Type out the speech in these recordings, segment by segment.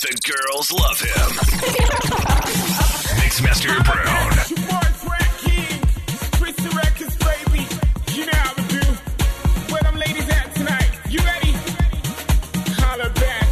The girls love him. Mixmaster Brown. Your boy Frank King, Twisted Records, baby. You know how we do. Where them ladies at tonight? You ready? Holler back.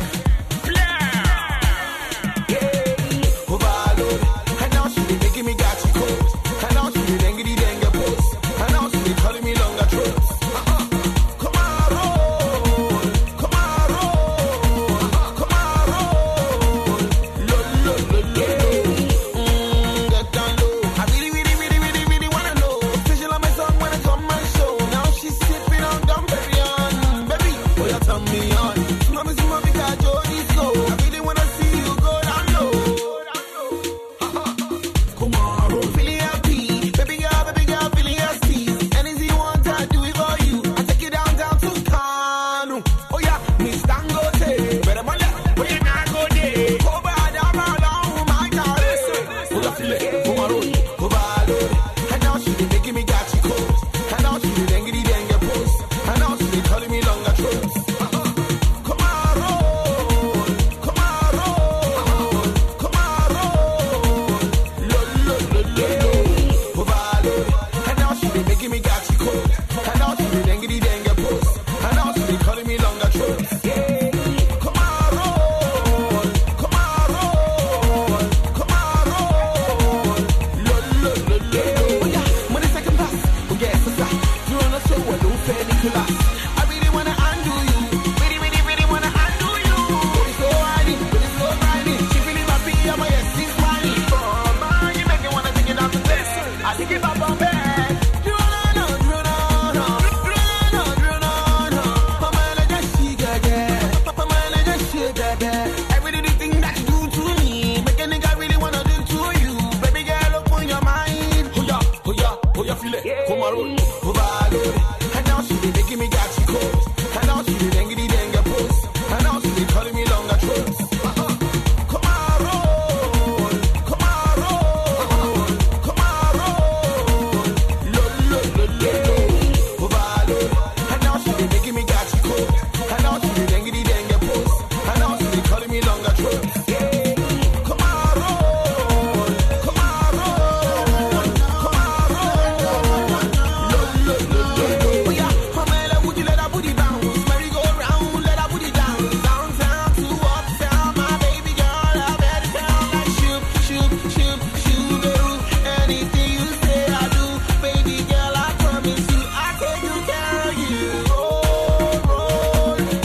Blah. Overload. And now she be making me got you cold. And now she be dangity danga post. And now she be calling me longer throats. Come on, roll. Come on, roll. Come on, roll. Lo, lo, lo, lo, lo. Get down low. I really, really, really, really, really wanna know. Official on my song when I come my show. Now she's sipping on Dom Perignon. Baby, oh, you turn me on. Mommy, see mommy, got Jody's go. I really wanna see you go down low. Come on, roll. Feeling happy. Baby girl, feeling happy. Anything you want, I do it for you. I take you down to Kanu. Oh yeah, Miss Dangote. Better money, but you not go there. Go bad, I'm alone, my God. Oh yeah, feel it. Come on, roll. Go bad, and now she be making me got you cold. And now she be dangity danga post. And now she be calling me longer throats. Come on, roll. Come on, roll. Come on, roll. Lo, lo, lo, lo, lo. Overload. And now she be making me got you cold. And now she be dangity danga post. And now she be calling me longer throats. Come on, roll. Come on, roll. Come on, roll. Lo, lo, lo, lo, lo. Oh yeah, money second class. Oh yeah, sister. You on the show, I don't fair Nicholas. I really wanna undo you. Really, really, really wanna undo you. But it's so whiny, but it's so grimy. She feeling my pee, I'm a yes, she's whiny. Oh man, you make me wanna take it down to this. I think it up on bed. Every little thing that you do to me, make a nigga really wanna do to you. Baby girl, open your mind. Oh yeah, feel it. Come on, roll. Overload. And now she be making me got you cold. And now she be dangity danga post. And now she be calling me longer throats. Come on, roll. Come on, roll. Come on, roll. Lo, lo, lo, lo, lo. Overload. And now she be making me got you cold. And now she be dangity danga post. And now she be calling me longer throats. Come on, roll. Come on, roll. Come on, roll. Lo, lo, lo, lo, lo. Oh yeah, Pamela, would you let that booty bounce? Merry go round, let that booty dance. Downtown to uptown, my baby girl, I bet it down like shoot, shoot, shoot, shoot. Anything you say, I do. Baby girl, I promise you, I take good care of you. Roll it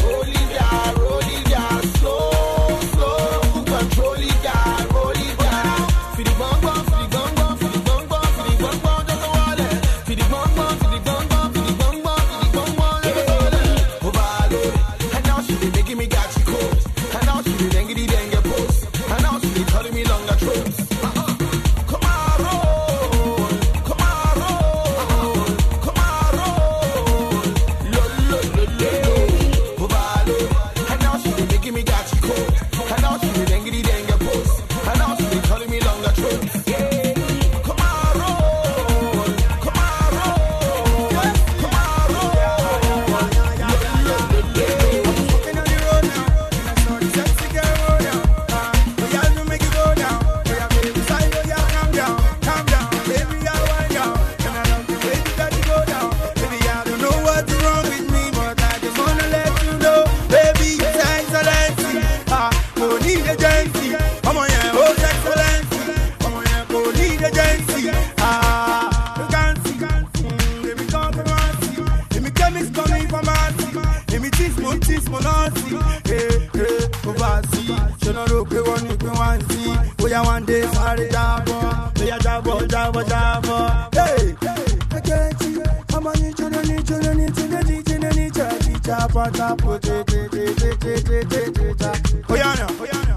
down, slow, slow. Control it down, roll it down. Feel the bum bum, feel the bum bum, feel the bum bum, feel the bum bum, just a wallet. Feel the bum bum, feel the bum bum, feel the bum bum, feel the bum bum, just a wallet. Overload. And now she be making me got you cold. And now she be dangity danga post. And now she be calling me longer throats. Come on, roll. Come on, roll. Come on, roll. Lo, lo, lo, lo, lo. Overload. And now she be making me got you cold. And now she be dangity danga post. And now she be calling me longer throats. Come on, roll. Come on, roll. Come on, roll. Lo, lo, lo, lo, lo. Walking on the road now, and I saw the sexy girl roll down. Oh yeah, you make it go down. Oh yeah, baby, side, oh yeah, calm down, baby, I wind down. And I love the way you got to go down. Baby, I don't know what's wrong with me, but I just wanna let you know, baby, it's excellency. Go need agency. Come on, yeah, oh excellency. Come on, yeah, go need agency. You can see, baby, come from us. Let me chemics coming from us. Let me teach more naughty. Hey, oversee. Should not look at one, you can want see. We are one day, sorry, jabo. We are jabo. Hey, I get you. I'm on you, oh yeah, now.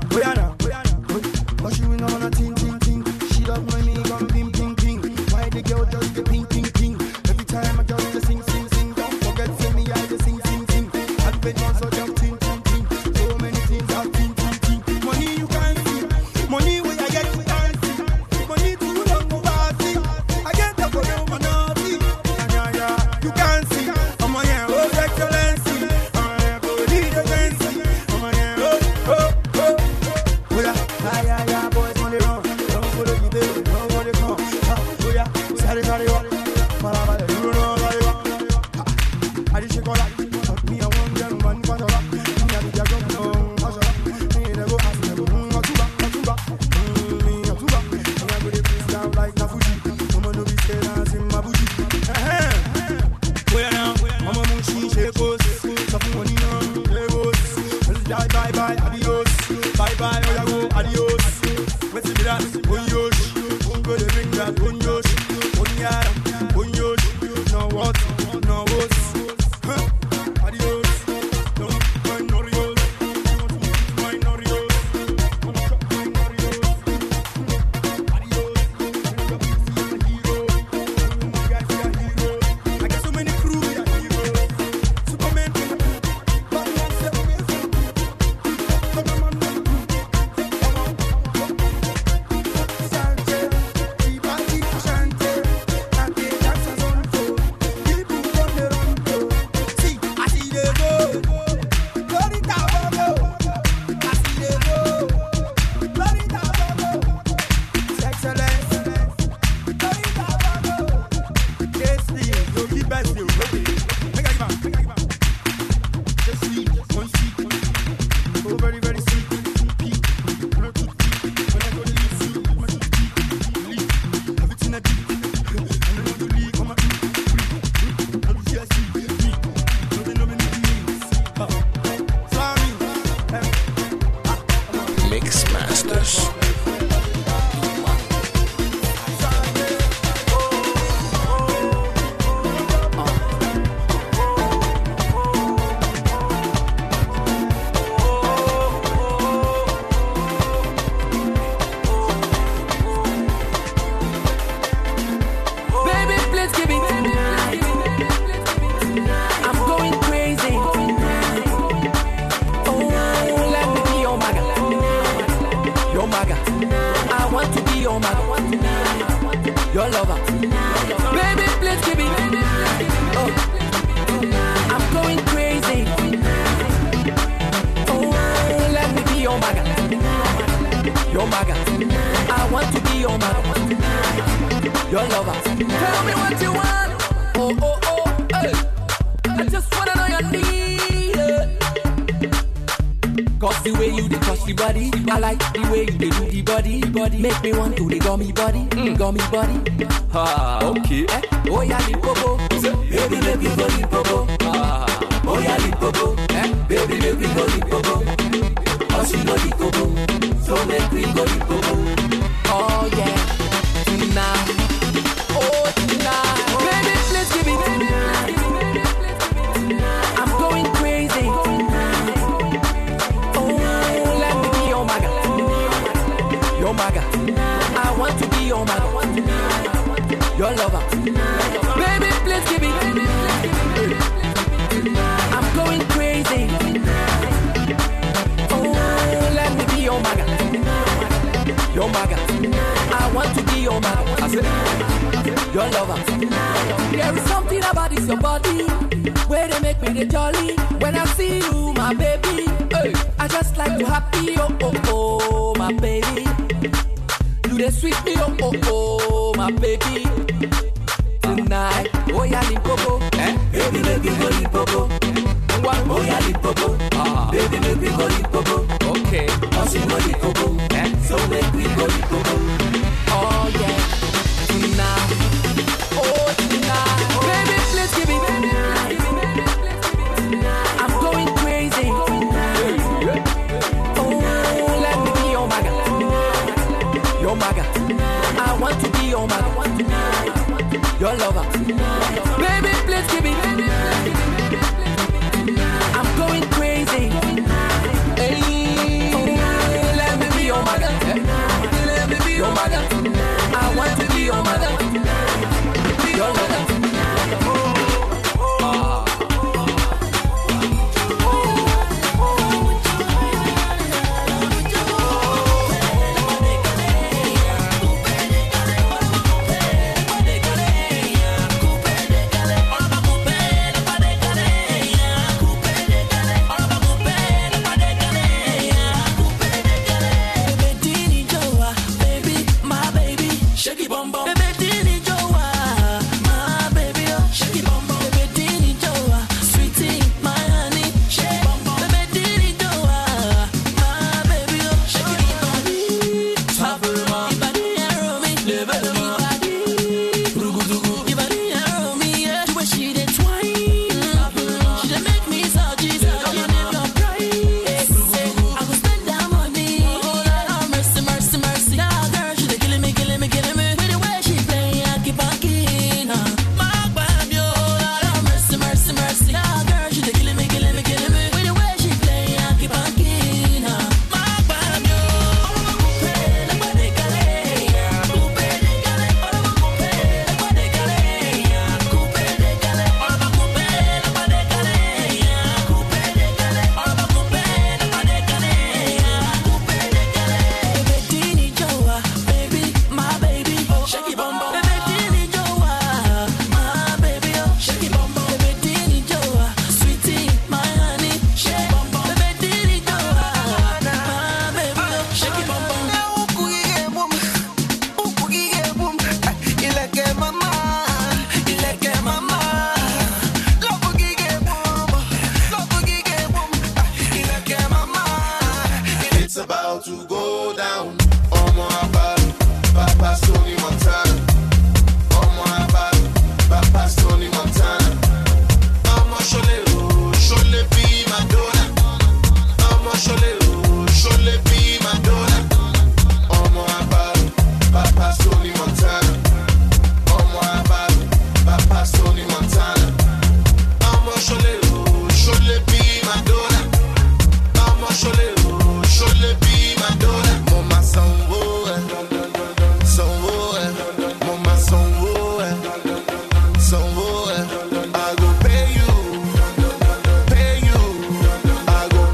But she will on a ting. She love my me, gun ping. Why the girl just the ping. Every time I just sing. Don't forget, say me, I just sing. I've been on so jump ting. So many things I've ting. Money you can't see. Money where I get you can't see. Money too long go party. I get the for you, money. Yeah. You can't see. I'm on here, oh excellency. I'm on here, go lead agency. I'm on here, oh. bye, oh ya go, adios. What's it that? Onyosh, go the ring that onyosh, onyara, onyosh, no what, no what, adios, no, no rios, no rios, adios, hero, my guys are heroes. I got so many crew that heroes, Superman, Batman, Superman, your lover. Baby, please give me. Oh, I'm going crazy. Oh, let me be your maga. Your maga. I want to be your maga. Your lover. Tell me what you want. Oh, oh, oh, hey. I just wanna know your need. Cause the way you touch the body, I like the way you do the body. Make me want to the gummy body, gummy body. Okay. Oh yeah, Limpopo. Baby, let me go Limpopo. Oh yeah, Limpopo. Baby, let me go Limpopo. Oh, she know Limpopo. So make me go Limpopo. Oh yeah, tonight. Oh tonight. Baby, please give me. I'm going crazy. Your maga, I want to be your maga, your lover. Baby, please give me. I'm going crazy. Oh, let me be your maga, your maga. I want to be your maga. I said, your lover. There is something about this your body where they make me the jolly. When I see you, my baby, hey, I just like to happy. Oh, oh, oh, my baby. You the sweet me, oh, oh, oh, my baby. Tonight, oh yeah, Limpopo. Baby, make me go Limpopo. Oh yeah, Limpopo. Baby, make me go Limpopo. Okay. Oh, she go Limpopo. So make me go Limpopo. Oh yeah, tonight. Oh, tonight. Baby, please give me. I'm going crazy. Oh, let me be your maga. Your maga. I want to be your maga. Your lover. Baby, please give me. I'm going crazy. Hey, let me be your maga. Let me be your maga. I want to be your maga. Your lover. about to go down. Oh my body, Papa Tony Montana. Oh my body, Papa Tony Montana. I'm a Shole be Madonna. I'm a Shole be Madonna. Oh my body, Papa Tony Montana. Oh my body, Papa Tony Montana. I'm a Shole be Madonna. I'm a Shole be Madonna. Mama Songo, Mama Songo, I go pay you, I go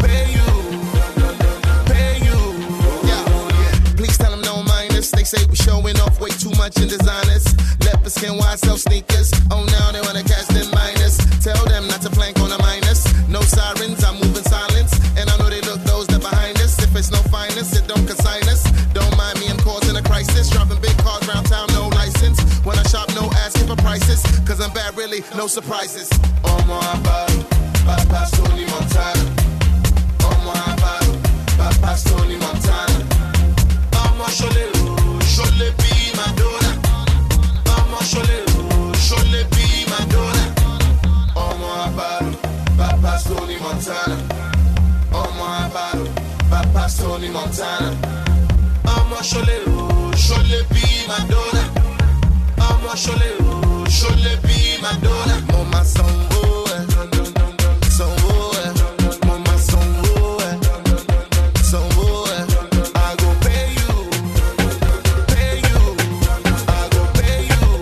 pay you. Yeah. Please tell them no minus. They say we showing off way too much in designers. Leopard skin, wide self sneakers. Oh, now they wanna catch them minus. Tell them not to flank on a minus. No sirens, I'm moving silence. And I know they look those that behind us. If it's no finest, it don't consign us. Don't mind me, I'm causing a crisis. Dropping big cars round town, no license. When I shop, no asking for prices. Cause I'm bad, really, no surprises. Oh my body, Papa Tony Montana. Oh my body, Papa Tony Montana. I'm a Shole be Madonna. I'm a Shole be Madonna. Oh my body, Papa Tony Montana. Oh my body, Papa Tony Montana. I'm a Shole be Madonna. I'm a Shole be Madonna. Mama Songo, Mama Songo, I go pay you, I go pay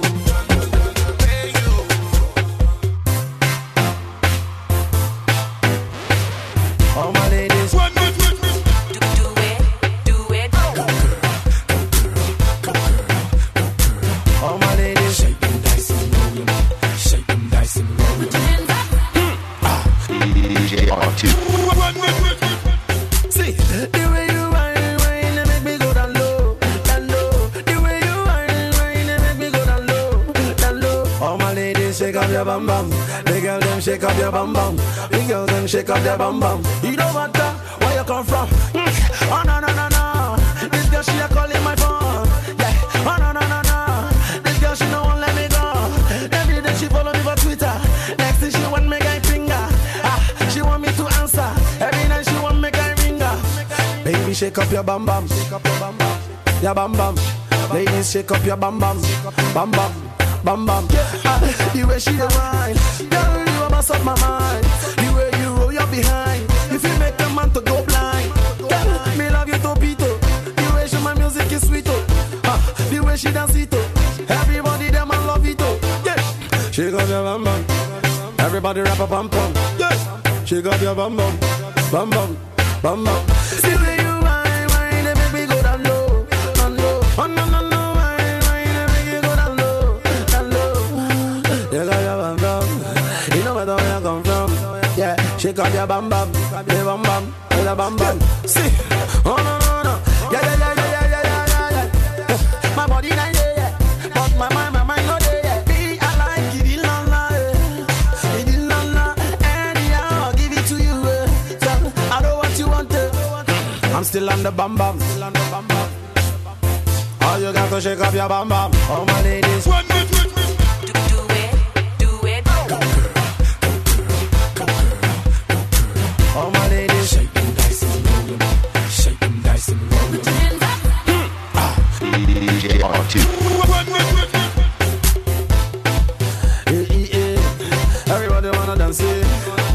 you. All my ladies, One minute. all my ladies, shake them dice and roll them, shake them dice and roll them. DJ R2. One minute. See, the way you whine, they make me go down low, down low. The way you whine, they make me go down low, down low. All my ladies, shake up your bum bum. The girl them shake up your bum bum. The girl them shake up their bum bum. You don't matter where you come from. Oh no no no no, this girl she a calling my phone. Yeah, oh no no no no, this girl she no won't let me go. Every day she follow me for Twitter. Next thing she want me guy finger. She want me to answer. Every night she want me guy ringer. Baby shake up your bum bum, shake up your bum bum, your bum bum. Ladies shake up your bum bum, bum bum, bum bum. The way she the wine, girl you a mess up my mind. The way you roll your behind, if you make a man to go blind. Girl, me love you topito. The way she my music is sweet oh. The way she dance it oh. Everybody them I love it oh. Yeah. Shake up your bum bum. Everybody rap a pum pum. Yeah. Shake up your bum bum, bum bum, bum bum. See the way you whine, they make me go down low, down low. Oh no no no, whine, they make you go down low, down low. You got your bum bum. You know where you come from. Yeah. Shake up your bum bum, the bum bum, the bum bum. See, oh no no no, yeah. My body not there yet, but my mind not there yet. Me I like it, la la, it la la. Anyhow I'll give it to you. So I know what you want to. I'm still on the bum bum, All you got to shake up your bum bum. All my ladies. One minute. All my ladies, shake them dice and roll them, shake them dice and roll them. DJ R2. One minute. Everybody wanna dance it.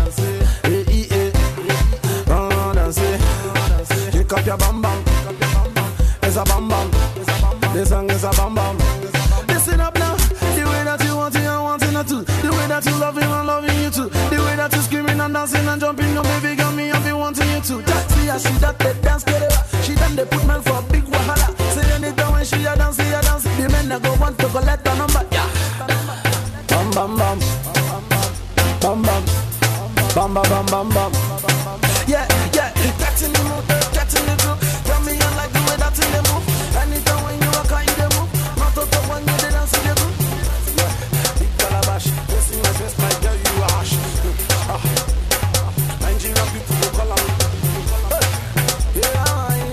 Wanna dance it. Shake up your bum bum. It's a bum bum. This song is a bum bum. Listen up now. The way that you want it, I want it not to. The way that you love it, I'm loving you too. The way that you screaming and dancing and jumping, no baby girl, me I've been wanting you to. See how she that they dance together. She done they put man for a big wahala. Say anytime when she a dance, the men that go want to collect a number. Yeah. Bum bum bum, bum bum, bum bum bum bum bum. Yeah yeah, get in the mood, get in the groove. Tell me you like the way that in the move. Anytime when you walk out, you the move. Not to talk when you the dance in the groove. Big calabash, dressing my dress, my girl you are harsh. Nigerian people go call on. Yeah.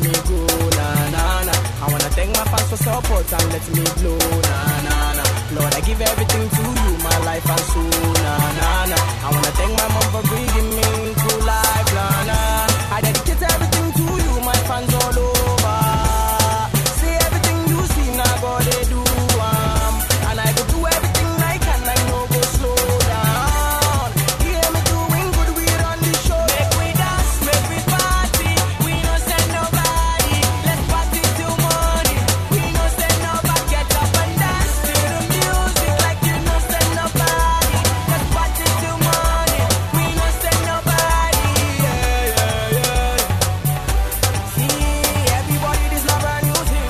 me go, nah, nah, nah. I wanna thank my fans for support and let me blow, nah, nah, nah. Lord, I give everything to you, my life and soul, nah, nah, nah. I wanna thank my mom for bringing me through life, nah, nah. I dedicate everything to you, my fans all over. Say everything you see, now God they do, and I go do everything I can, I know go slow down. Hear me doing good, we run the show. Make we dance, make we party, we no send nobody. Let's party till morning, we no send nobody. Get up and dance to the music like you no send nobody. Let's party till morning, we no send nobody. Yeah, yeah, yeah. See, everybody, this love brand new thing.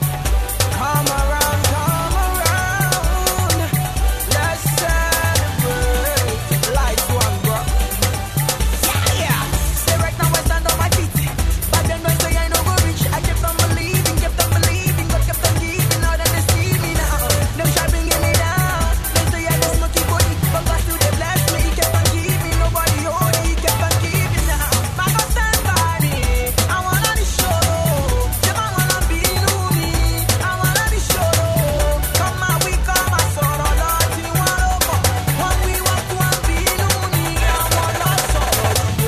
Come around, come around. Let's celebrate. Lights one, bro. Yeah, yeah. Say right now I stand on my feet. But then when say I no go reach, I kept on believing, God kept on giving. Now that they see me now, them try bringing me down. Them say I just smoky body, but God still they bless me. He kept on giving, nobody hold it. He kept on giving now. My God stand by me. I wanna be sure. Say I wanna be new me. I wanna be sure. Come on, we come my soul. Lord, you want over. When we want to be new me, I wanna sorrow.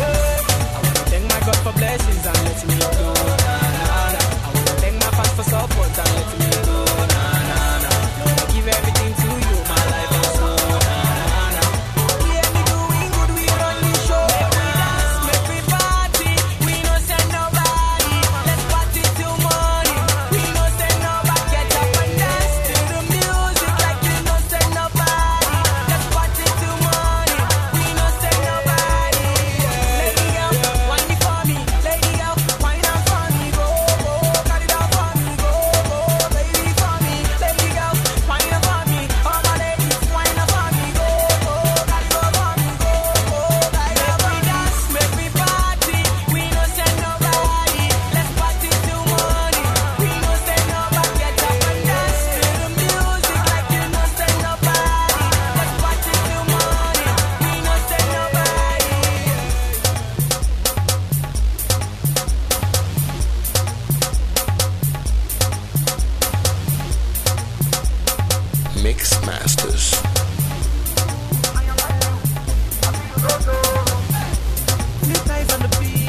I wanna thank my God for blessings and let me go. Nah, nah, nah. I wanna thank my fans for support and let me go. Nah, nah, nah. I give everything to you, my life and soul. Nah, nah, nah. Hear me doing good, we run the show. Make we dance, make we party, we no send nobody. Let's party till morning, we no send nobody. Get up and dance to the music like you no send nobody. Let's party till morning, we no send nobody. Lady girl, wine it for me. Lady girl, wine up for me. Go, go, cut it out for me. Go, go, baby for me. Lady girl, wine up for me. All my ladies, wine up for me. Go, go, cut it out for me. Go, go, cut it out for me. Make we dance, make we party, we no send nobody. Let's party till morning, we no send nobody. Get up and dance to the music like you no send nobody. Let's party till morning, we no send nobody. Mix Masters. Nice on the beat.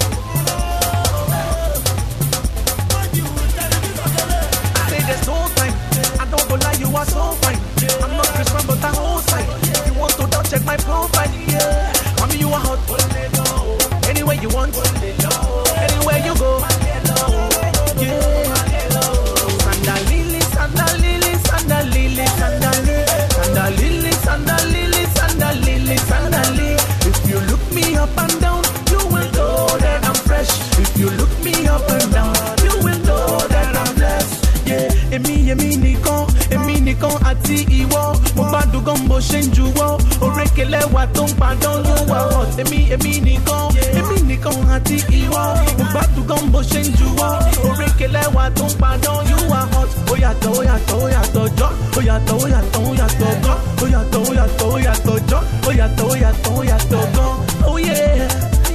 Say there's no time. I don't go lie, you are so fine. I'm not Chris Brown, but I hold tight. If you want to double check my profile, yeah. Mommy, you are hot. Anywhere you want. Anywhere you go. Yeah. Sandal lily, sandal lily, sandal lily, sandal lily, sandal lily, sandal lily, sandal lily, sandal lily. If you look me up and down, you will know that I'm fresh. If you look me up and down, you will know that I'm blessed. Yeah, èmi nìkan àti ìwọ. Mo gbádùn gan bó ṣe ń juwọ́. Orékelé wa tó ń padàn ló wà hot. Èmi nìkan àti ìwọ. Mo gbádùn gan bó ṣe ń juwọ́. Orékelé wa tó ń padàn you are hot. Ó yàtọ̀, ó yàtọ̀, ó yàtọ̀ jọ́. Ó yàtọ̀, ó yàtọ̀, ó yàtọ̀ gan. Ó yàtọ̀, ó yàtọ̀, ó yàtọ̀ jọ́. Ó yàtọ̀, ó yàtọ̀, ó yàtọ̀ gan. Oh yeah.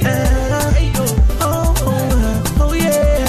Oh yeah.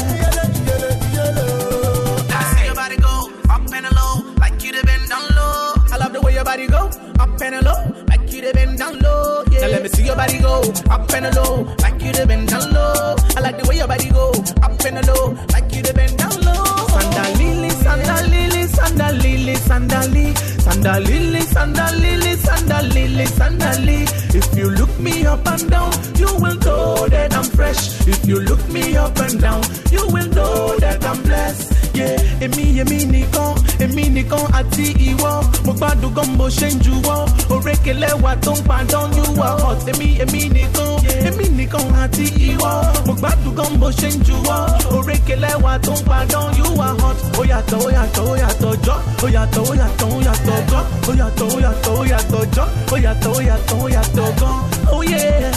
I see your body go up and low, like you been down low. I love the way your body go up and low, like you been down low. Yeah. Now let me see your body go up and low, like you been down low. I like the way your body go up and low, like you been down low. Sandal lily, sandal lily, sandal lily, sandal lily, sandal lily, sandal lily, sandal lily, sandal lily. If you look me up and down, you will know that I'm fresh. If you look me up and down, you will know that I'm blessed. Yeah, èmi nìkan àti ìwọ. Mo gbádùn gan bó ṣe ń juwọ́. Orékelé wa tó ń padàn you are hot. Èmi nìkan àti ìwọ. Mo gbádùn gan bó ṣe ń juwọ́. Orékelé wa tó ń padàn you are hot. Ó yàtọ̀, ó yàtọ̀, ó yàtọ̀ jọ́. Ó yàtọ̀, ó yàtọ̀, ó yàtọ̀ gan. Ó yàtọ̀, ó yàtọ̀, ó yàtọ̀ jọ́. Ó yàtọ̀, ó yàtọ̀, ó yàtọ̀ gan. Oh yeah.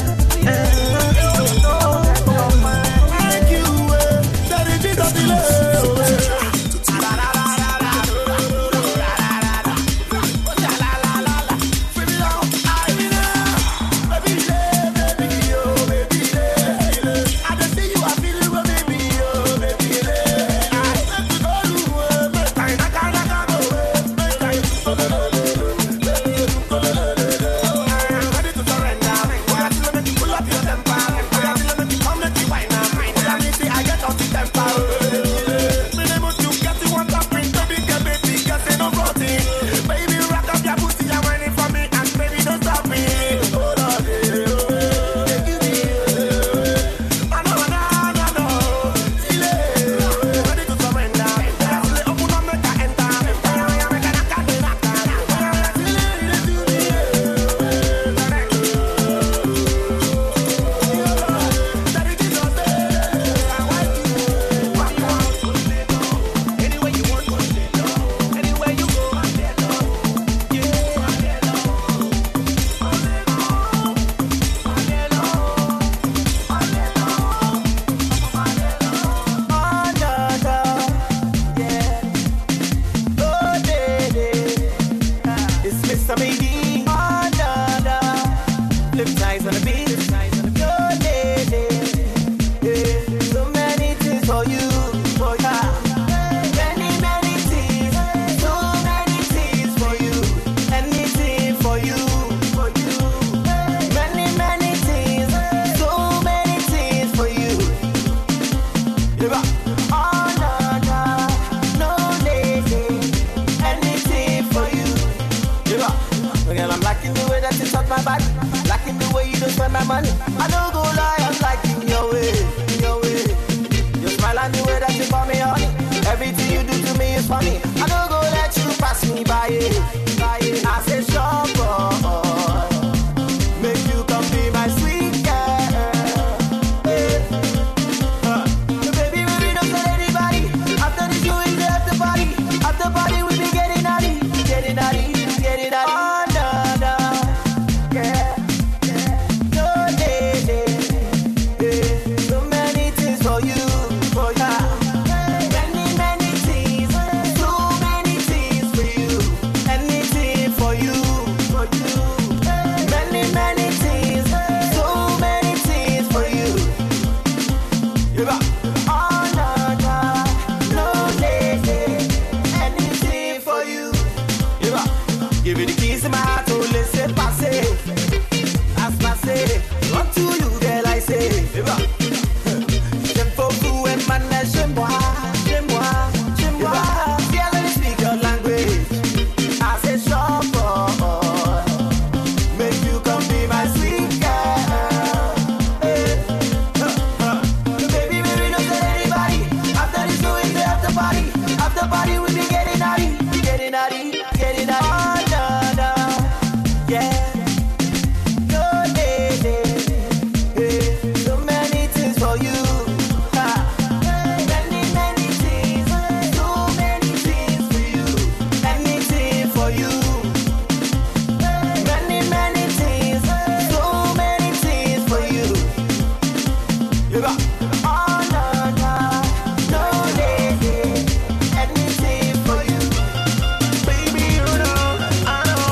Thank you, Daddy Jesus, the Lord. Baby, I just see you, I feel it, baby, Oh, no, lady, anything for you. Girl, I'm liking the way that you touch my body, liking the way you don't spend my money. I don't go lie, I'm liking your way. You smile and the way that you call me honey. Everything you do to me is funny. I don't go let you pass me by it. I say sure, boy, make you come be my sweet girl. Baby, don't tell anybody. After the show is after party. After party we be getting naughty. Oh, no, yeah. No, lady, so many things for you. Many things, so many things for you. Anything for you. Many things, so many things for you. Oh, no, lady, anything for you. Give you the keys to my heart, to listen, pass it. As I say, what to you, girl, I say. J'aime beaucoup et maintenant chez moi. Yeah, let me speak your language. I say, sure, boy, make you come be my sweet girl. Baby, don't tell anybody. After this, go into after party. After party, we be getting naughty. Yeah, no lady, so many things for you. Many things, so many things for you. Anything for you. Many things, so many things for you. Oh, no lady, anything for you. Baby, you know, I know.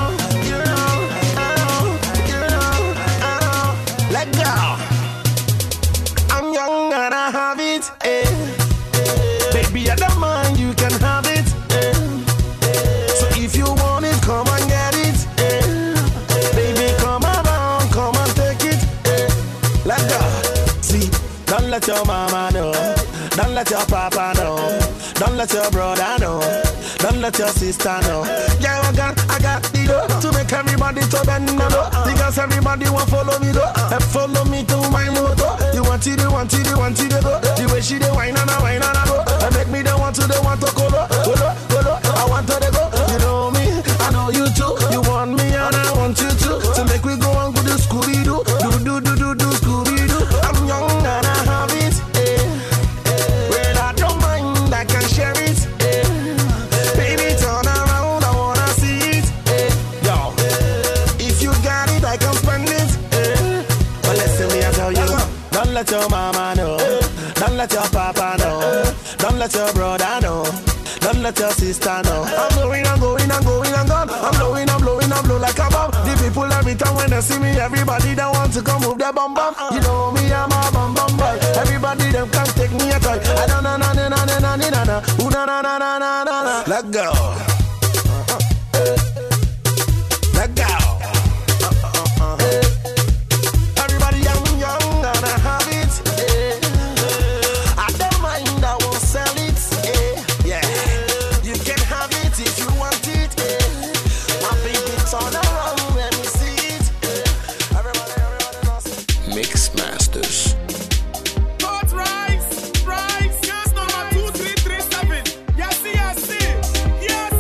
Let go. I'm young and I have it. Baby, I don't mind, you can have it. So if you want it, come and get it. Baby, come around, come and take it. Let go. See, don't let your mama know. Don't let your papa know. Don't let your brother know. Don't let your sister know. Yeah, I got the dough to make everybody to bend the dough. Because everybody want follow me though. Follow me to my motor. You want it, go. The way she dey wine and a go. And make me the one to colo. I want to go. You know me, I know you too. You want me and I want you too. So make we go and go to Scooby-Doo. Do Scooby-Doo. I'm young and I have it. Well, I don't mind, I can share it. Baby, turn around, I wanna see it. Yo, if you got it, I can spend it. But listen me, I tell you, don't let your mama know. Don't let your papa know. Don't let your brother know. Don't let your sister know. I'm going and gone. I'm blow like a bomb. The people every time when they see me, everybody that want to come move their bum bum. You know me, I'm a bum bum boy. Everybody them can't take me a toy. I don't know, na. Let go. Let go. Everybody, I'm young and I have it. I don't mind, I won't sell it. Yeah, you can have it if you want it. My baby, turn around, let me see it. Everybody knows it. Mix Masters. Hot rice, yes, number 2337. Yes,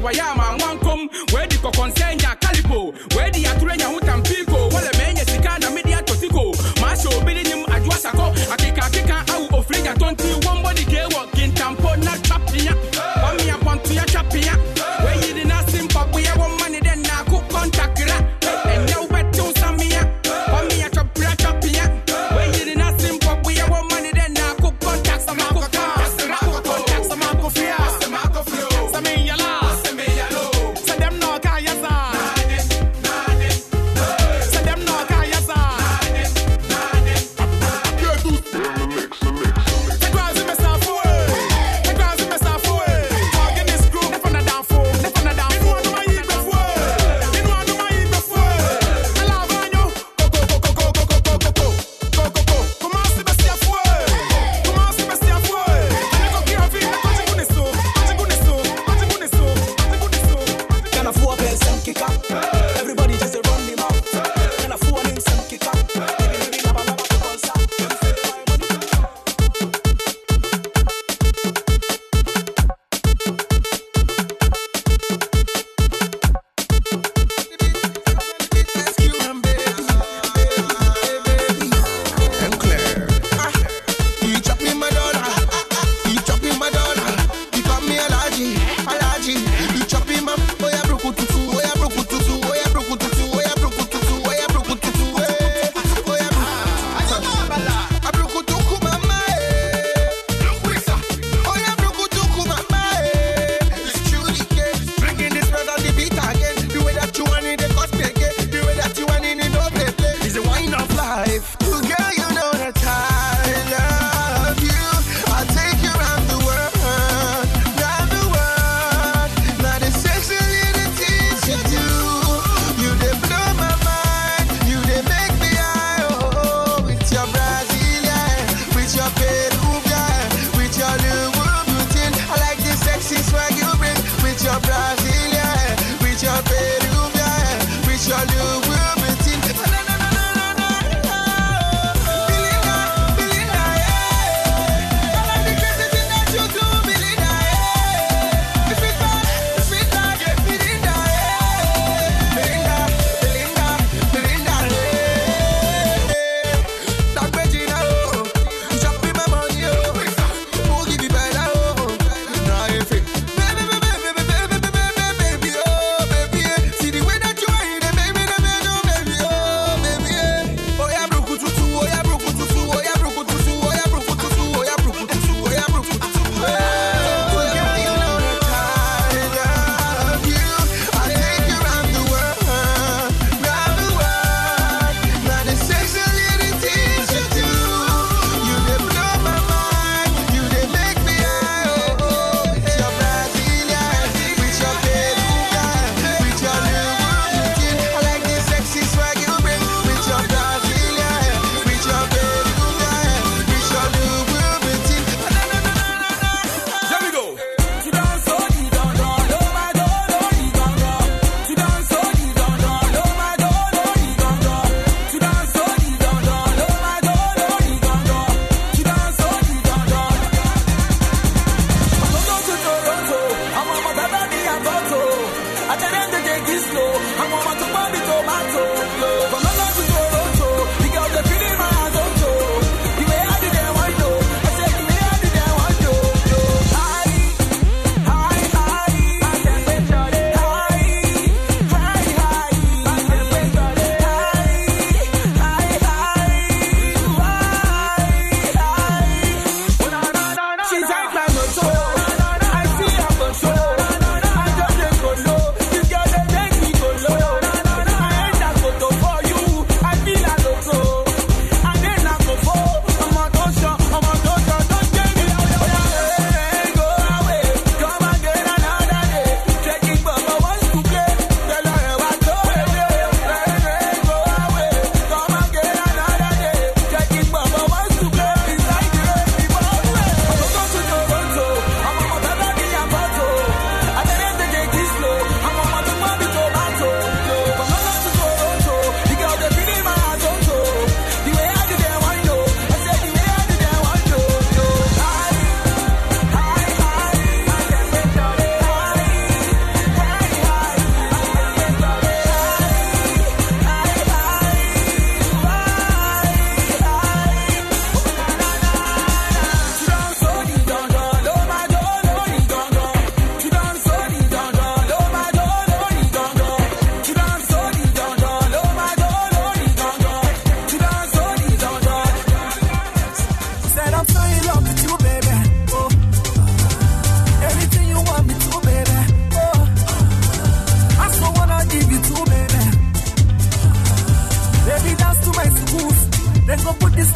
wayama wankom. Where the consenya calipo. Where the aturenya hutampico. Wale menye sikana media totiko. Masho bilim adwasako. Akika au ofrenya tonti. One body gay walking tampo na chapia. Wami upon to your chapia. Where you did not simple, we have one money then I cook contact. And now bet to Samia. Wami a chapia. Where you did not simple, we have one money then I cook contact. Some contact. Some fear. Some yala. Some them no kaya sa.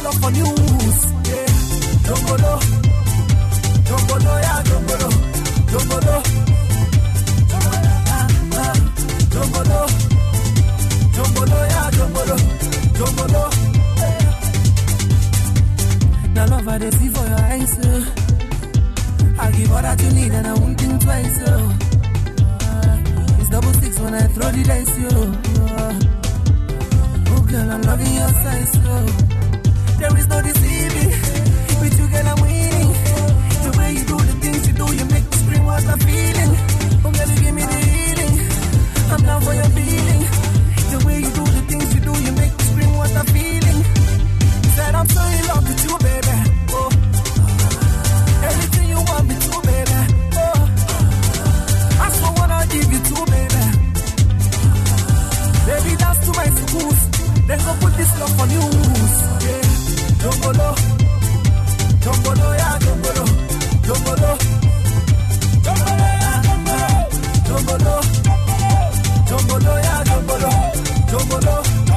love for news. Yeah. Jongolo, jongolo, yeah, jongolo, jongolo, jongolo, jongolo, yeah, jongolo, jongolo. Now love I see for your eyes, I give all that you need and I won't think twice, it's 66 when I throw the dice, oh girl, I'm loving your size, there is no deceiving. With you, girl, I'm winning. The way you do the things you do, you make me scream what I'm feeling. Oh girl, you give me the healing. I'm down for your feeling. The way you do the things you do, you make me scream what I'm feeling. Said I'm so in love with you, baby. Oh, everything you want me to, baby. Oh, I so wanna give you to, baby. Baby, that's to my schools. Then go put this love on news. Yeah, jongolo, jongolo, yeah, jongolo, jongolo, jongolo, jongolo, jongolo, yeah, jongolo, jongolo.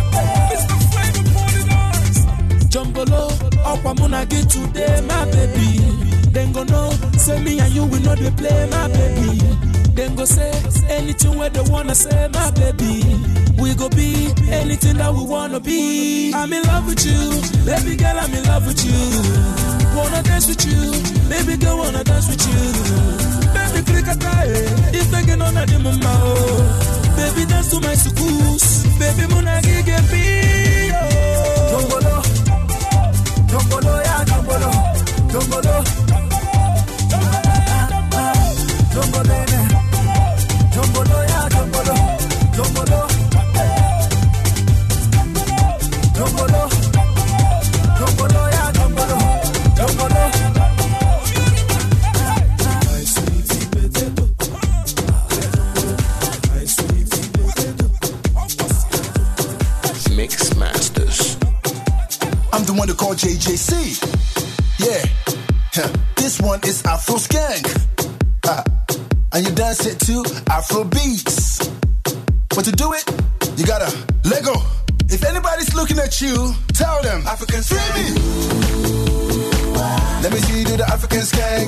Jongolo, up I'm gonna get today, my baby. Then go know, say me and you will not be play, my baby. Then go say anything where they wanna say, my baby. We go be anything that we wanna be. I'm in love with you, baby girl, I'm in love with you. Wanna dance with you, baby girl, wanna dance with you. Baby click a tie, if they get on a dimma. Baby dance to my sukus, baby muna gige be. Jongolo, jongolo, yeah, jongolo, jongolo, jongolo, jongolo, yeah, jongolo, jongolo, jongolo, jongolo, yeah, jongolo, jongolo. My sweetie potato, my sweetie potato. Mix Masters. I'm the one to call JJC. Yeah, this one is Afro Skank. And you dance it to Afro Beats. But to do it, you gotta let go. If anybody's looking at you, tell them African Skank. Let me see you do the African Skank.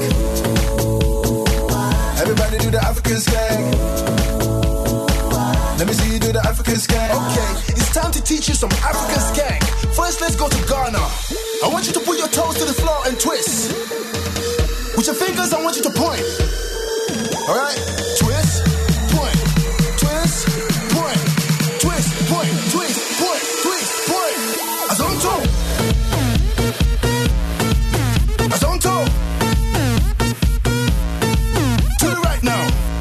Everybody do the African Skank. Let me see you do the African Skank. Okay, it's time to teach you some African Skank. First, let's go to Ghana. I want you to put your toes to the floor and twist. With your fingers, I want you to point. Alright? Twist, point, twist, point, twist, point, twist, point, twist, point. Azonto. Azonto. To the right now.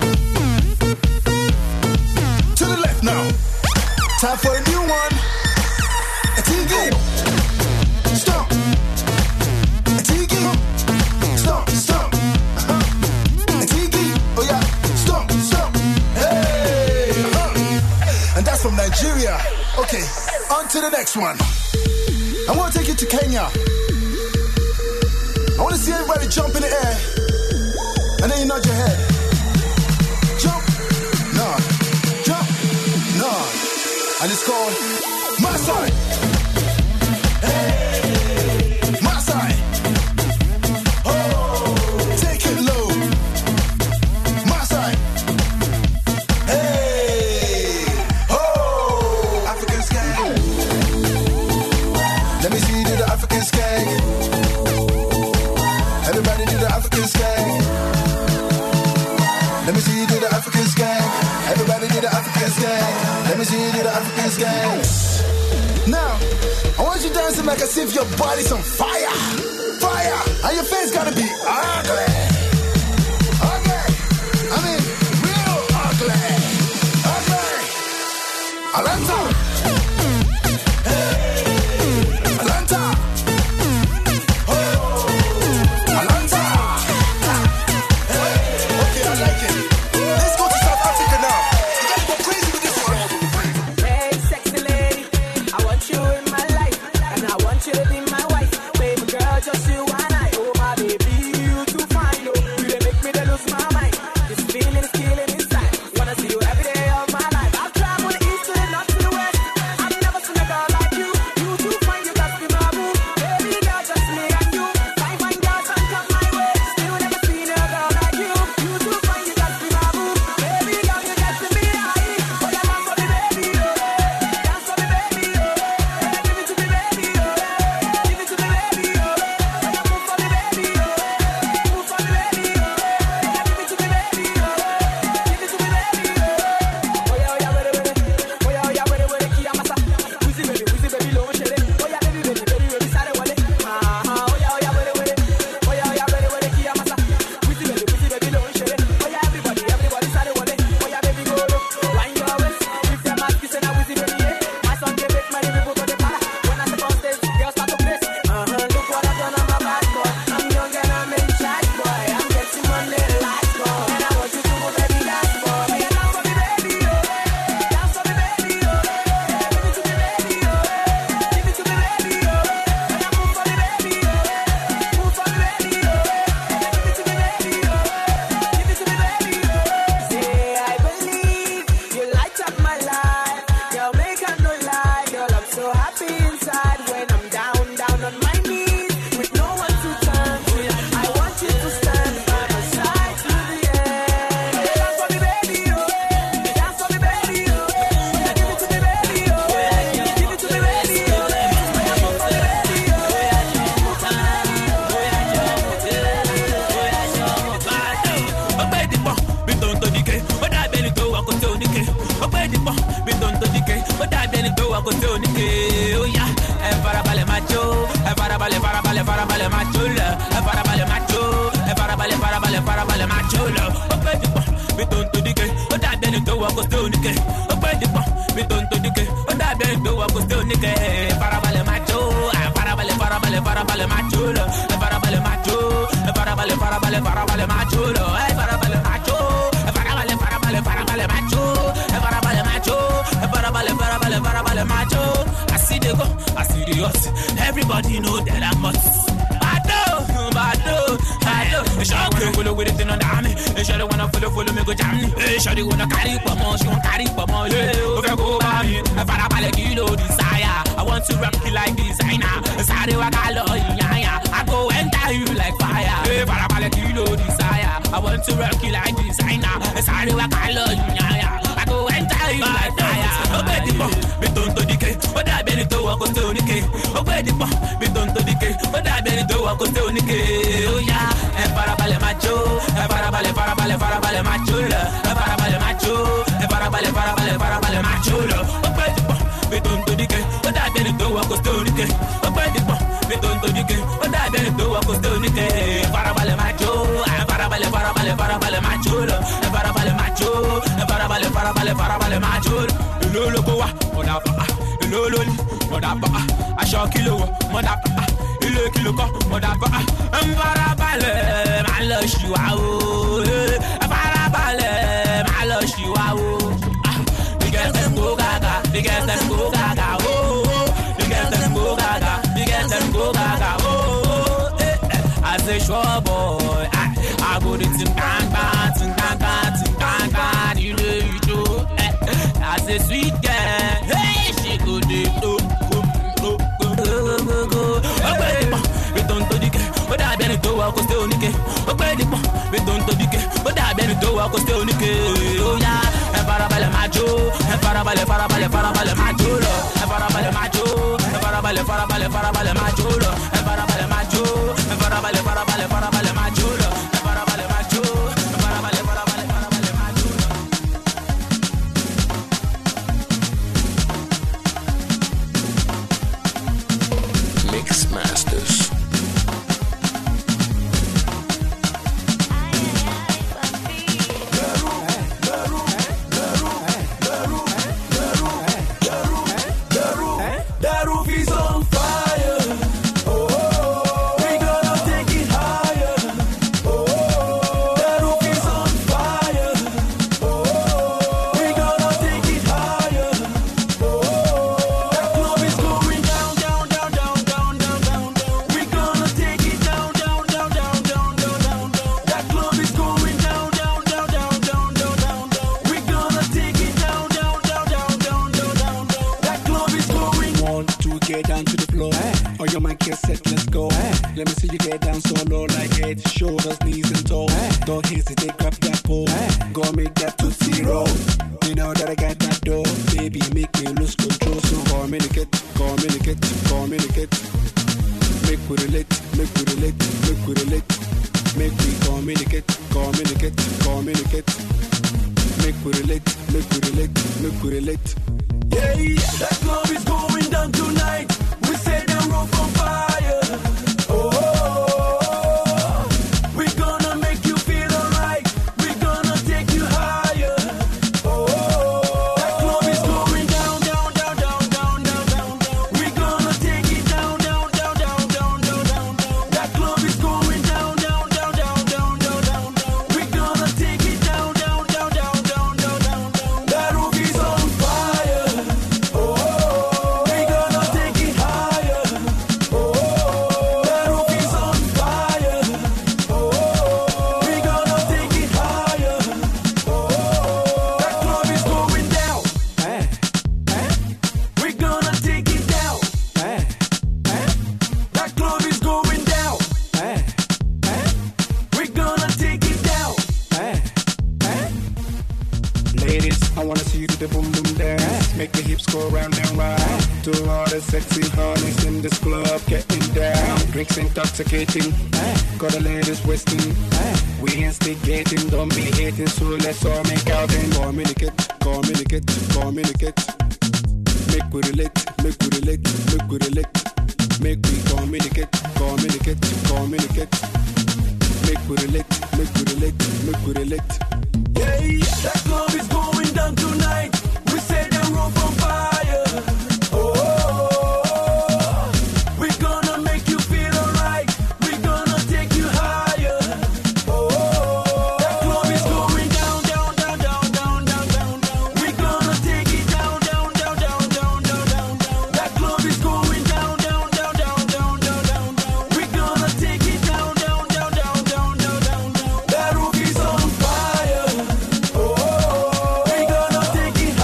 To the left now. Time for a new one. A Tigi. Stomp. A Tigi. Stomp, stomp. A Tigi. Oh yeah. Stomp, stomp. Hey. And that's from Nigeria. Okay, on to the next one. I want to take you to Kenya. I want to see everybody jump in the air. And then you nod your head. Jump, nod. Jump, nod. And it's called Maasai. Hey, Maasai. Oh, take it low. Maasai. Hey, oh, African Skank. Let me see you do the African Skank. Everybody do the African Skank. Let me see you do the African Skank. Everybody do the African Skank. Let me see you do the African Skank. Now, I want you dancing like as if your body's on fire. Fire! And your face gotta be ugly. Ugly! I mean, real ugly. Ugly! Atlanta! Hey! Atlanta! Oh! Atlanta! Hey! Okay, I like it. Let's go to South Africa now. You gotta go crazy with this one. Hey, sexy lady, I want you in my life, and I want you to be my wife. Baby girl, just you and I. Oh my baby, you too fine, oh. You dey make me dey lose my mind. This feeling is killing inside. Wanna see you every day of my life. I'll travel the east to the north to the west. ó dàbí ẹni tó wà kó tó níke. Ó yá ẹ farabalẹ̀ máa jó, ẹ farabalẹ̀ máa jó lọ, ẹ farabalẹ̀ máa jó, ẹ farabalẹ̀ máa jó lọ. Ó pẹ́ dìpọ̀ bí tó ń tó díke, ó dàbí ẹni tó wà kó tó níke. Ó pẹ́ dìpọ̀ bí tó ń tó díke, ó dàbí ẹni tó wà kó tó níke. Farabalẹ̀ máa jó, farabalẹ̀ máa jó lọ, ẹ farabalẹ̀ máa jó, ẹ farabalẹ̀ máa jó lọ, ẹ farabalẹ̀ máa jó, ẹ farabalẹ̀ máa jó, ẹ farabalẹ̀ máa jó, ẹ farabalẹ̀ máa jó. I see they go, I see the hustle. Everybody know that I'm must. Bado. Follow with it on the army. They sure they wanna follow me go jam me. They sure they wanna carry for more, she wanna carry for more. Over go by me, if I have a kilo desire, I want to rock you like designer. Sorry, I go enter you like fire. If I have a kilo desire, I want to rock you like designer. Sorry, I go enter you like fire. Obey the bomb, be don't to decay. But I been to walk on to decay. Obey the bomb, be don't to decay. But I been to walk on to decay. Oh yeah, and parabale macho, and parabale macho, and parabale macho, and parabale macho. Obey the bomb, be don't to decay. But I been to walk on to decay. Obey the bomb, be don't to decay. But I been to walk on to decay. Parabale macho, and parabale macho, and parabale macho, and parabale macho. Lolo goa, modapa, lolo ni, modapa, aṣọ kilo, modapa, ile kilo ko, modapa, parabale, malo shiwawo, parabale, malo shiwawo. The girls them go gaga, the girls them go gaga, oh, the girls them go gaga, the girls them go gaga, oh. I say sure boy, I go to Tinkanga, you know. I say sweet girl, hey, she go go. We don't do the game, but I been to walk still on the game. We don't do the game, but I been to walk still on the game. Oh yeah, and parabale macho, and parabale macho, and parabale macho, and parabale macho, and parabale macho, and parabale macho, and parabale macho. Mix Masters. The roof is on fire. Oh, we gonna take it higher. Oh, the roof is on fire. Oh, we gonna take it higher. Oh, that club is going down, down, down, down, down, down, down, down. We gonna take it down, down, down, down, down, down, down, down. That club is going down, down, down, down, down, down, down, down. We gonna take it down, down, down, down, down, down, down, down. That club is going. 1, 2, get down to the floor. On your mic, get set, let's go. Let me see you get down so low like head, shoulders, knees and toes. Don't hesitate, grab that pole. Go make that to 0. You know that I got that door. Baby, make me lose control. So communicate. Make we relate. Make we communicate. Make we relate. Yeah, that club is going down tonight. We set the roof on fire. Oh, we gonna make you feel alright. We gonna take you higher. Oh, that club is going down, down, down, down, down, down, down, down. We gonna take it down, down, down, down, down, down, down, down. That club is going down, down, down, down, down, down, down, down. We gonna take it down, down, down, down, down, down, down, down. That roof is on fire. Oh, we gonna take it higher. Oh, that roof is on fire. Oh, we gonna take it higher. Oh, that club is going down. We gonna take it down. That club is going down. We gonna take it down. Ladies, I wanna see you do the boom boom dance. Make the hips go round and round. To all the sexy honeys in this club getting down. Drinks intoxicating. Got the ladies wasting. We instigating, don't be hating. So let's all make out and communicate. Make we relate, make we relate, make we relate. Make we communicate, communicate, communicate. Make we relate, make we relate, make we relate. Yeah, that club is going down tonight. We set the roof on fire. Oh, we're gonna make you feel alright. We're gonna take you higher. Oh, that club is going down, down, down, down, down, down, down, down. We're gonna take it down, down, down, down, down, down, down, down. That club is going down, down, down, down, down, down, down, down. We're gonna take it down, down, down, down, down, down, down, down. That roof is on fire. Oh, we're gonna take it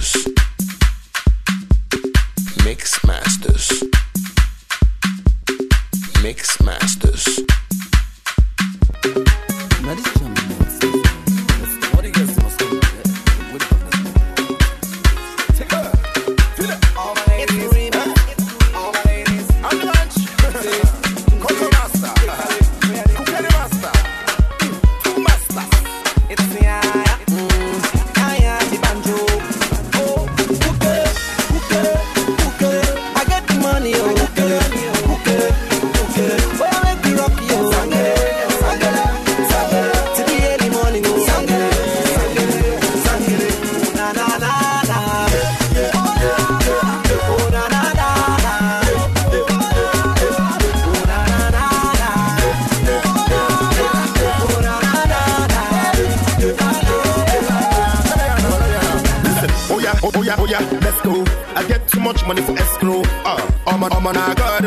Mix Masters. Mix Masters. Now this is what do you guys must do? Take her. Feel it. All my ladies. All my ladies. On the lunch. Coco Master. Kukere Master. Two Masters. It's the the banjo. Oh, kukere. I get the money. Oh, kukere. Boy, I make me rock you. Sangere. To the early morning. Oh, sangere. Na na na na. Oh na na na na. Oh na na na na. Oh na na na. Oh yeah, let's go. I get too much money for escrow. I'm on a god.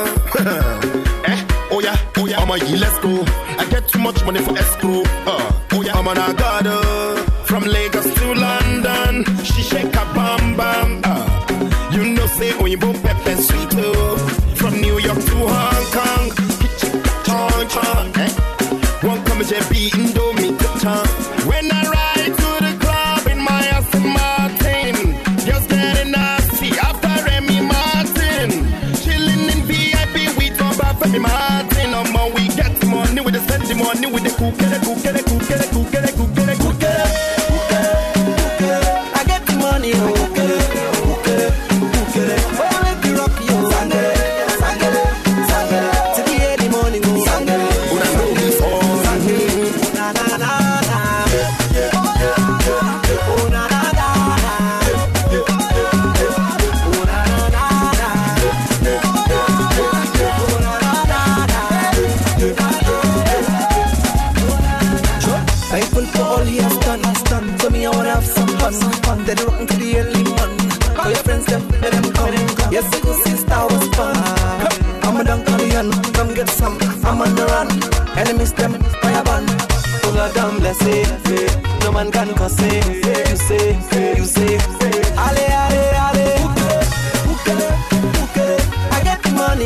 Oh yeah, let's go. I get too much money for escrow. I'm on a god. From Lagos to London, she shake a bam bam. You know say when you both pepper sweet too. From New York to Hong Kong, One come and beating do me to town. When I ride to the club in my Aston Martin, just getting nasty after Remy Martin. Chilling in VIP with Remy Martin. We get money with the spend the money with the cookere. I get the money. Kukere. Boy, I make me rock you. Sangere. To the early morning. Oh, sangere. Na na na na. Oh na na na na. Oh na na na na. Oh na na na. Thankful for all he has done. So me I wanna have some fun. They run to the early morning. Call your friends them, let them come. Yes, it was sister was fun. I'm a Dunkalian, come get some. I'm on the run. Enemies them fire ban. Oh God, damn bless it. No man can cause it. You say. Ale. Kukere. I get the money.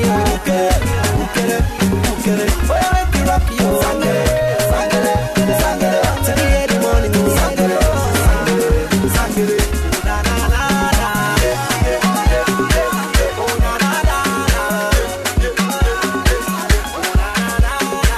Kukere. Boy, I make you rock you. Sangere. To the early morning. Sangere. Na na na na. Oh na na na na. Oh na na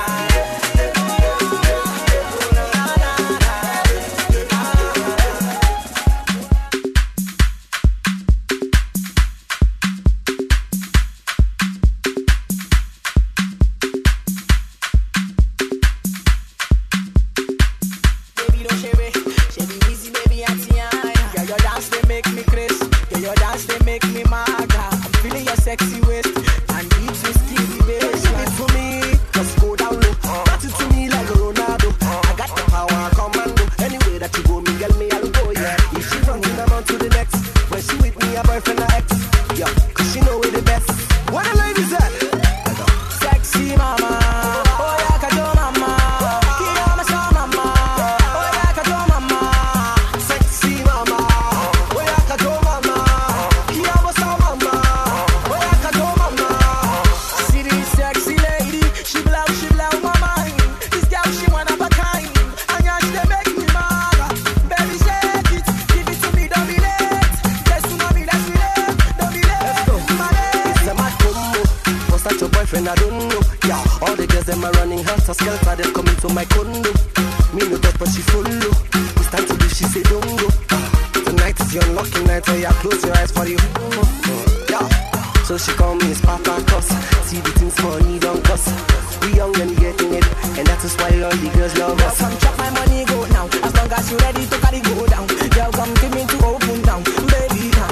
Baby, don't share it. Share it easy, baby, auntie. Yeah, your dance they make me crazy. Yeah, your dance they make me mad. I'm feeling your sexy waist and hips so skinny, baby. Give it to me, just go down low. Pass it to me like Ronaldo. I got the power, commando. Anywhere that you go, me girl, me I'll go. Yeah, if she runs, I'm on to the next. When she with me, a boyfriend, or ex. Yeah, 'cause she know we the best. Where the ladies at? Sexy mama. Oh yeah, kajo mama. Kiyama sa mama. Oh yeah, kajo mama. Sexy mama. Oh yeah, kajo mama. Kiyama sa mama. Oh yeah, kajo mama. See this sexy lady, she blow my mind. This girl she one of a kind, and yeah she dey make me mad. Baby shake it, give it to me, don't be late. Yes to mommy, that's me late, don't be late. Let's go. It's a mad combo. Was that your boyfriend? I don't know. Yeah, all the girls them are running helter skelter. They coming to my condo. Me no touch but she follow. It's time to do. She say don't go. Tonight is your unlucky night where you close your eyes for you. Yeah. So she call me Spartacus. See the things money don't cost. We young and getting it, and that is why all the girls love us. Come chop my money, go now. As long as you ready to carry go down. Girl, come give me to open down. Baby down.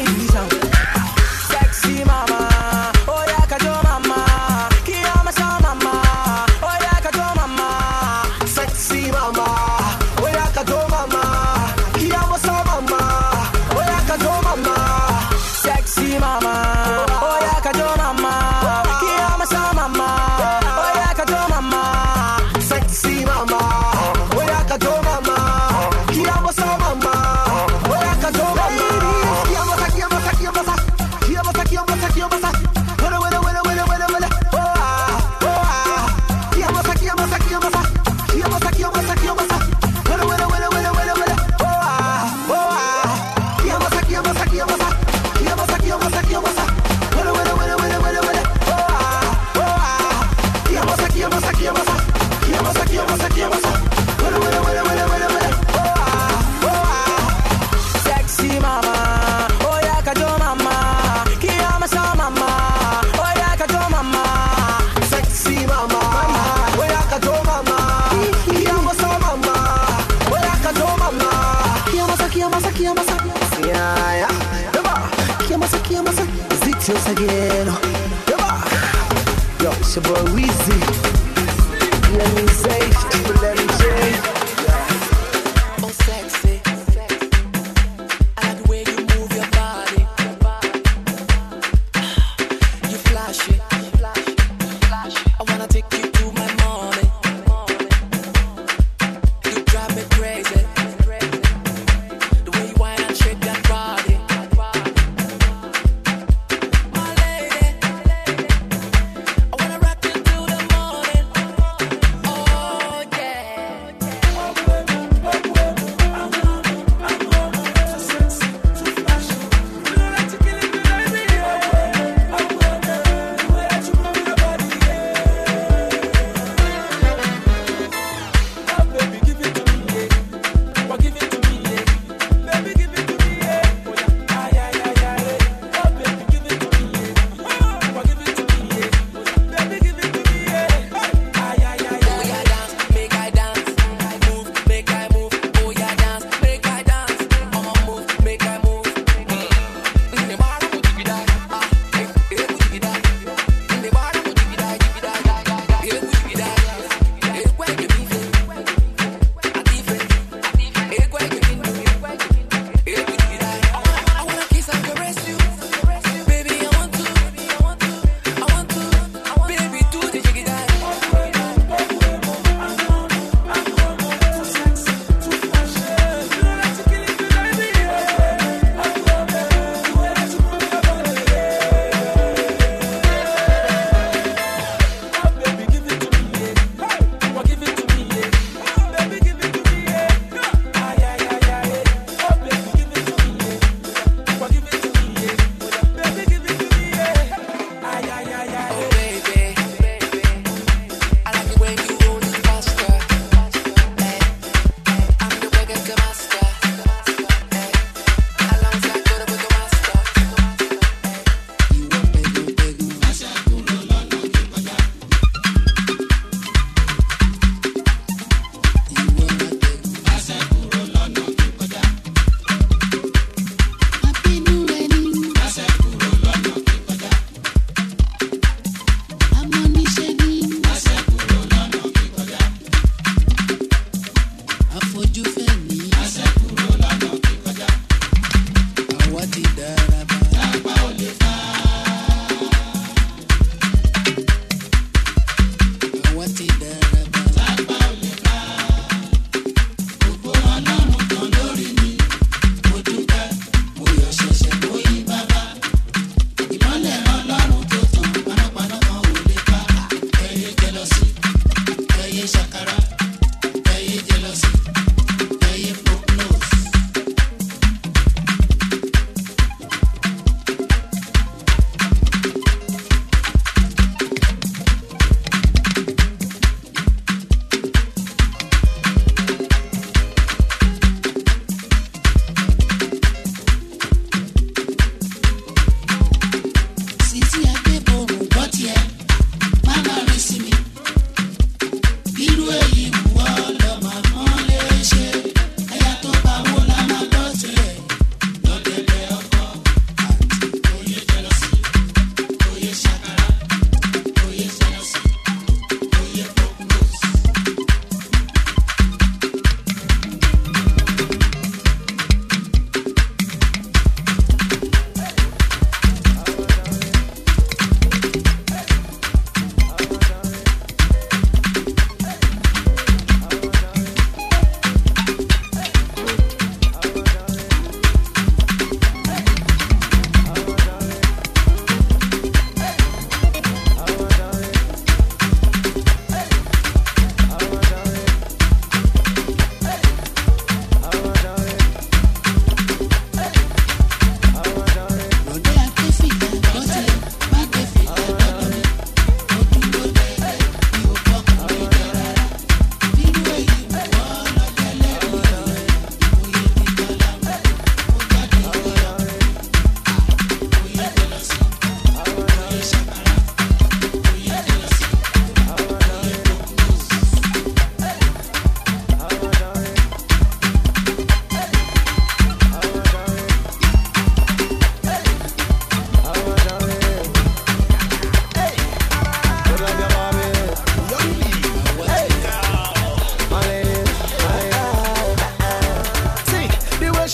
Sexy mama. Oh yeah, kajo mama. Kiyama sa mama. Oh yeah, kajo mama. Sexy mama. Oh yeah, kajo mama. Kiyama sa mama. Oh yeah, kajo mama. Sexy mama. Oh yeah, kajo mama. Kiyama sa mama. Oh yeah, kajo mama. Sexy mama. once again. Yo, it's your boy Weezy. Let me say, let me say. Oh, sexy. I like the way you move your body. You flash it. I wanna take you to my morning. You drive me crazy. The way you whine and shake that body. My lady, I wanna rock you till the morning. Oh yeah.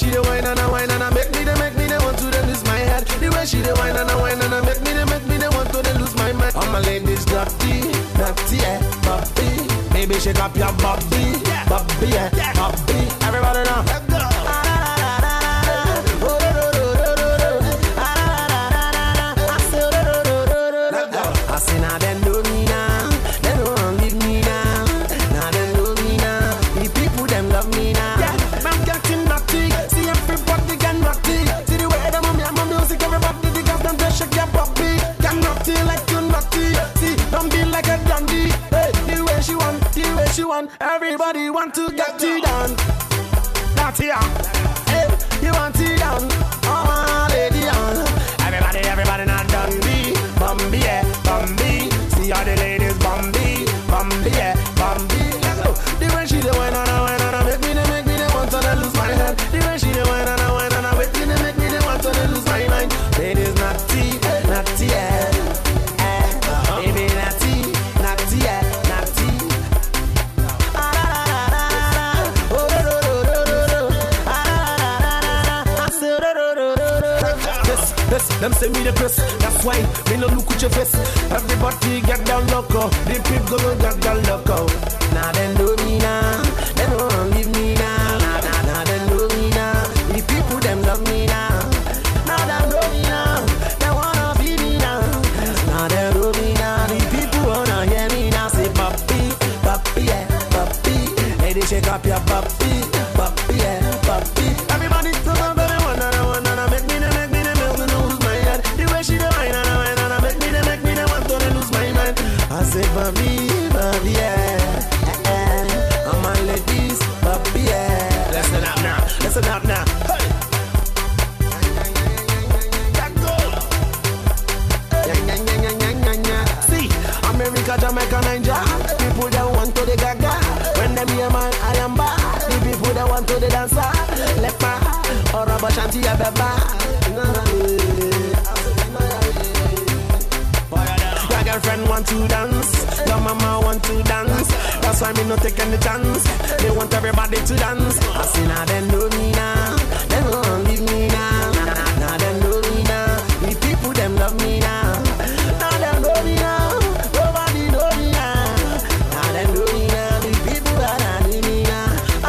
she the wine and I make me they want to then lose my head. The way she the wine and I make me they want to then lose my mind. All my ladies naughty, yeah, Bobby. Baby, shake up your Bobby, Bobby, yeah, Bobby. Everybody now. Let's go. I say now they know me now, they don't leave me now. Now they know me now, the people them love me now. Yeah, I'm getting naughty, see everybody get naughty. See the way them on my music, everybody they got them to shake your Bobby. Get naughty like you naughty, see don't be like a dandy. Hey, the way she want, everybody want to get it done. Naughty, hey, you want it done, oh lady on. Everybody not done me, Bambi, yeah, Bambi. See all the ladies, Bambi, Bambi, yeah, Bambi. Let's go. The way she the wine and I make me they want to lose my head. The way she the wine and I make me they want to lose my mind. Ladies naughty, yeah, baby naughty, yeah, naughty. Them say me the best, that's why me no look at your face. Everybody get down loco, the people go get down loco. Now they know me now, they don't leave me now. Now they know me now, the people them love me now. Now they know me now, they wanna be me now. Now they know me now, the people wanna hear me now. Say papi, papi, yeah, papi. Lady shake up your papi, papi, yeah, papi. Everybody to the baby, wanna make me she the wine and I make me they want to lose my mind. I say, Bobby, yeah, I'm my ladies, Bobby, yeah. Listen up now, hey. See, America, Jamaica, Nigeria, people that want to the gaga. When them hear man, I am bad. The people that want to the dancer, left my or a shanty, a baba. Your girlfriend want to dance, your mama want to dance. That's why me not take any chance. They want everybody to dance. I see now they know me now, they don't leave me now. Now they know me now, the people them love me now. Now they know me now, nobody know me now. Now they know me now, the people that are leave me now.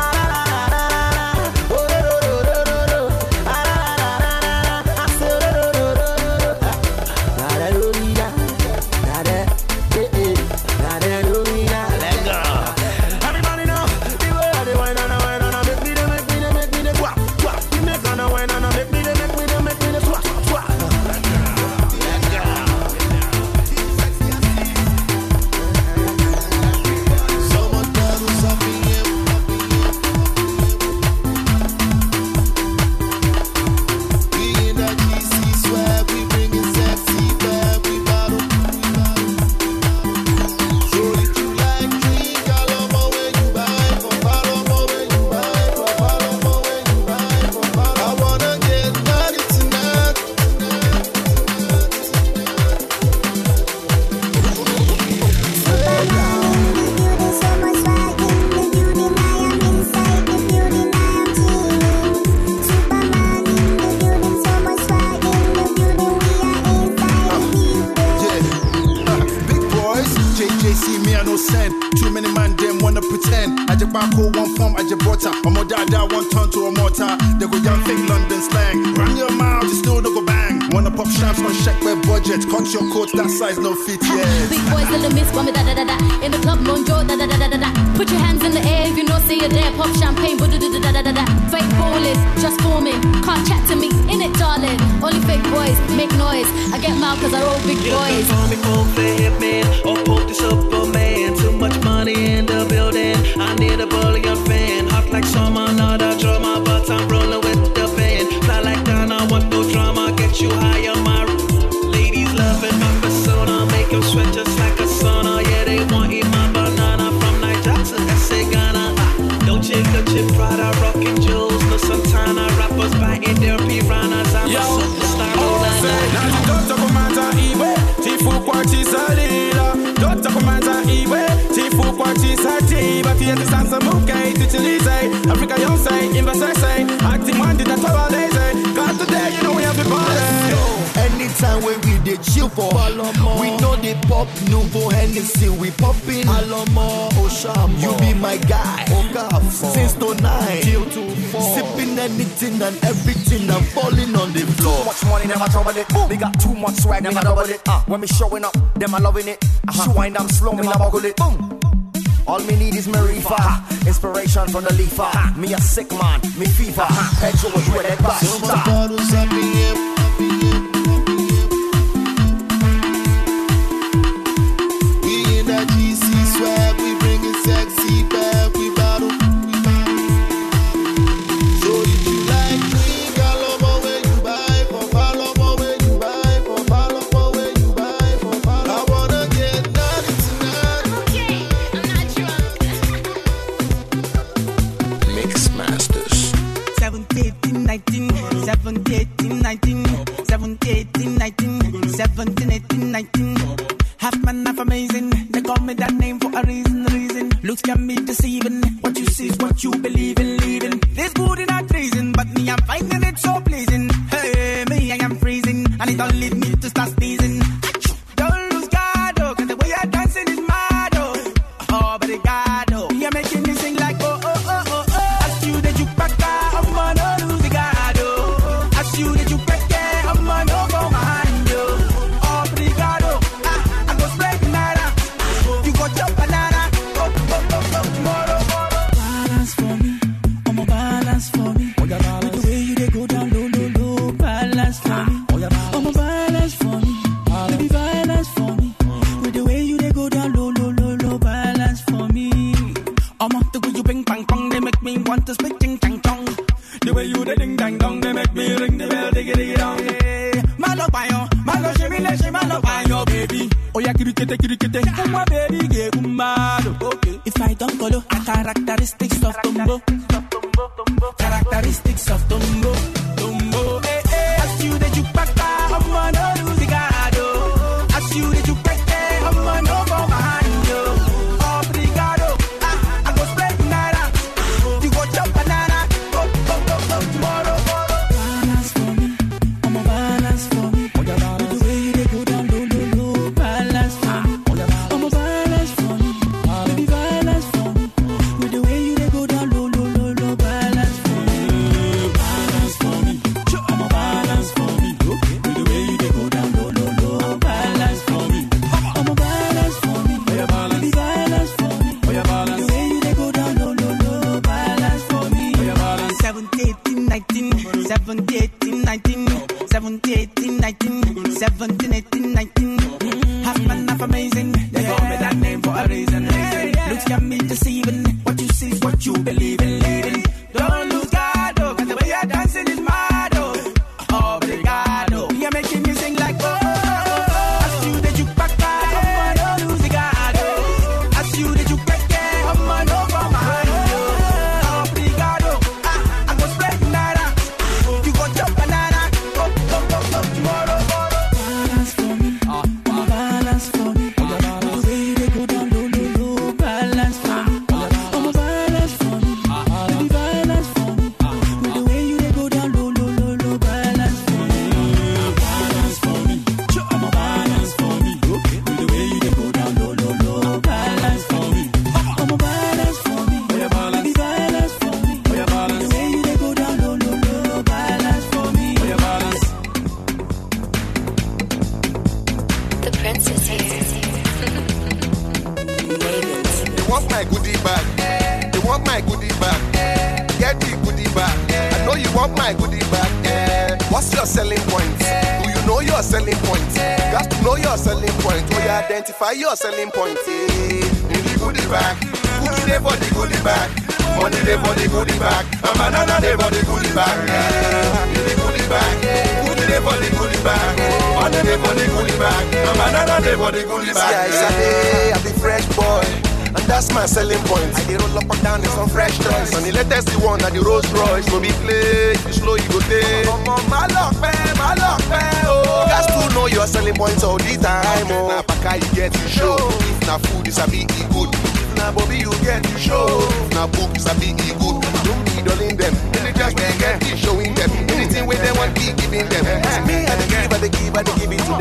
Your coat, that size no fit, yeah. Big boys in the mist, bomb da da da da. In the club, Monjo, da da da da da da. Put your hands in the air if you know, say you're there. Pop champagne, da da da da da da. Fake ballers, just forming. Can't chat to me, in it, darling. Only fake boys, make noise. I get mad cause I roll big boys. You can call me Coldplay Hitman or Pope the Superman. Too much money in the building, I need a bullion fan. Hot like summer, not a drama, but I'm rolling with the band. Fly like Ghana, want no drama, get you higher, my loving my persona, make them sweat just like a sauna. Yeah, they want eat my banana from Niger to SA Ghana. Dolce, Prada, rockin' jewels, no Santana. Rappers biting their piranhas. I'm a superstar. Dr. Commander Iwe, Tifu Kwachi Salila. Dr. Commander Iwe, Tifu Kwachi Sati. But he has the sense of Mukai, Tichilize, Africa Yonsei, Investese, Acting One, chill for. We know they pop Nouveau Hennessy, we poppin'. You be my guy, since 09 till 24. Sipping anything and everything, I'm falling on the floor. Too much money, never trouble it. We got too much swag, never double it. When me showing up, them are loving it. She wind down slow, me never buckle it. Boom. All me need is Marifa, inspiration from the Leafa. Me a sick man, me fever. Petrol was where that back. We in that GC swag, we bringing sexy back, we battle. So if you like drink, follow more where you buy, for follow more where you buy, for follow more where you buy, for follow. I wanna get naughty tonight. Okay, I'm not drunk. Mix Masters. 17, 18, 17, 18, 19, 17, 18, 19, 17, 18, 19. Half man, half amazing. They call me that name for a reason. Looks can be deceiving. What you see is what you believe in. Leaving this good in a treason, but me I'm finding it so pleasing. Hey, me I am freezing, and it don't lead me to start sneezing. Don't lose guard, oh, 'cause the way you're dancing is mad, oh. Oh, but God, oh, you're making me sing like oh oh oh oh oh. Ask you that you back up, I'm on oh, lose the guard, oh. Ask you that you back I'm on oh, go behind you. Oh, brigado, I go spray banana. You go jump banana. Oh, tomorrow. Balance for me, I'm a balance for me. With the way you they go down low, low, low. Balance for me, I'm a balance for me. Baby, balance for me. With the way you they go down low, low, low, low. Balance for me. I'm up the way you bing bang bang. They make me want to spit ting tang tong. The way you they ding dang dong. They make me ring the bell, diggy diggy dong. Malo payo, malo shimmy, malo payo, baby. Oh yeah, kirikete, oh my baby, get malo. Okay. If I don't follow the characteristics of Tumbo, characteristics of Tumbo, eh eh. Ask you that you back up, I'm on oh, lose the guard, oh. Ask you that you back I'm on oh, go behind you. Oh, brigado, I go spray banana. You go jump banana. Oh, tomorrow. Balance for me, I'm a balance for me. With the way you they go down low, low, low. Balance for me, I'm a balance for me. Baby, balance for me. With the way you they go down low, low, low, low. Balance for me, I'm a balance for me. With the way you they go down low, low, low. Balance for me, I'm a balance for me. Baby, balance for me. With the way you they go down low, low, low. Balance for me. 17, 18, 19, 17, 18, 19, 17, 18, 19, 17, 18, 19. Half man, half amazing. They call me that name for a reason. Looks can be deceiving. What you see is what you believe in. Leaving. Don't lose God, oh, 'cause the way you're dancing is mad, oh. Oh, brigado. You're making me sing like oh. Ask you that you back up, I'm on oh, lose the God, oh. Ask you that you back I'm on oh, go behind you. Oh, brigado. I go spray banana. You go jump banana. Oh, tomorrow. Balance for me, I'm a balance for me. The way they go down low, low, low. Balance for me, I'm a balance for me. Baby, balance for me. With the way you they go down low, low, low, low. Balance for me, I'm a balance for me. With the way you they go down low, low, low. Balance for me, I'm a balance for me. Baby, balance for me. With the way you they go down low, low, low. Balance for me. The prince is here. They want my goodie bag. They want my goodie bag. Get the goodie bag. I know you want my goodie bag. What's your selling point? Do you know your selling point? Got to know your selling point. Oh, you identify your selling point. In the goodie bag. Cookie day for the goodie bag. Money day for the goodie bag. A banana day for the goodie bag. In the goodie bag. Cookie day for the goodie bag. Money day for the goodie bag. A banana day for the goodie bag. Guys, I be fresh boy. And that's my selling point. I dey roll up and down in some fresh toys. And the latest the one at the Rolls Royce. No be play, if you slow you go take. My luck, oh. Got to know your selling points all the time. Oh, na paka you get to show. If na food, it's a big good. If na bobby, you get to show. If na book, it's a big good. Don't be dulling them. They just get showing them. Anything with them, want be giving them. Me, I dey give it to them. Then they